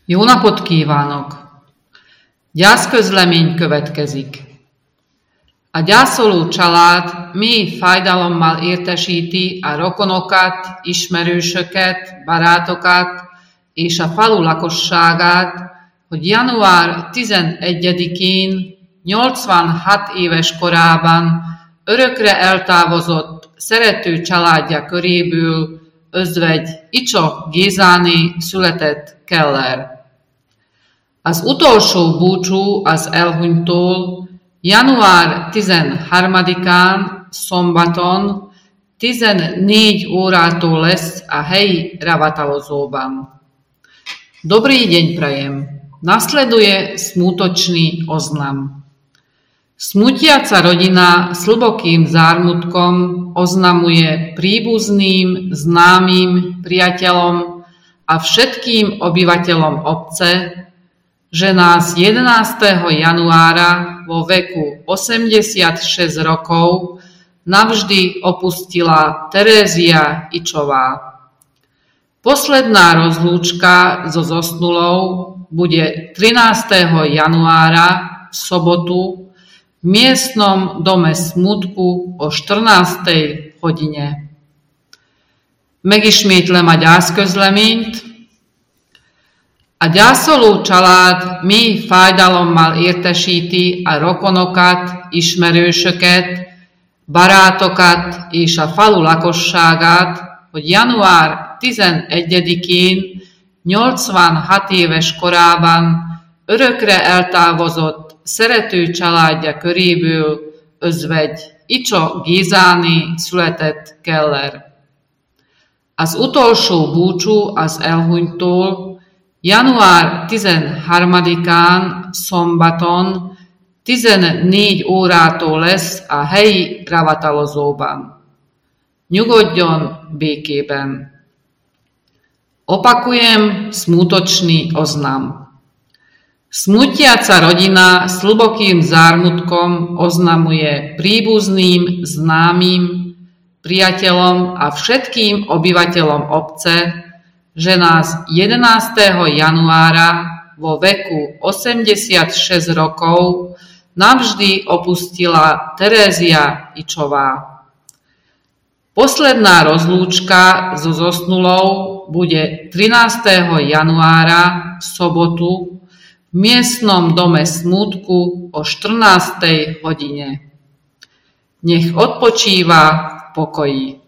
Jó napot kívánok! Gyászközlemény következik. A gyászoló család mély fájdalommal értesíti a rokonokat, ismerősöket, barátokat és a falu lakosságát, hogy január 11-én 86 éves korában örökre eltávozott szerető családja köréből özvegy Icsa Gézáné született Keller. Az utolsó búcsú az elhunytól január 13-án szombaton 14 órától lesz a helyi ravatalozóban. Dobrý deň prajem. Nasleduje smutočný oznam. Smutiaca rodina s hlbokým zármutkom oznamuje príbuzným, známym, priateľom a všetkým obyvateľom obce, že nás 11. januára vo veku 86 rokov navždy opustila Terézia Ičová. Posledná rozlúčka so zosnulou bude 13. januára v sobotu v miestnom dome smutku o 14. hodine. Megismétlem a gyászközleményt. A gyászoló család mély fájdalommal értesíti a rokonokat, ismerősöket, barátokat és a falu lakosságát, hogy január 11-én 86 éves korában örökre eltávozott szerető családja köréből özvegy Icsa Gézáné született Keller. Az utolsó búcsú az elhunytól január 13-án szombaton 14 órától lesz a helyi ravatalozóban. Nyugodjon békében. Opakujem smutočný oznam. Smutiaca rodina s hlbokým zármutkom oznamuje príbuzným, známym, priateľom a všetkým obyvateľom obce, že nás 11. januára vo veku 86 rokov navždy opustila Terézia Ičová. Posledná rozlúčka so zosnulou bude 13. januára v sobotu v miestnom dome smútku o 14. hodine. Nech odpočíva v pokoji.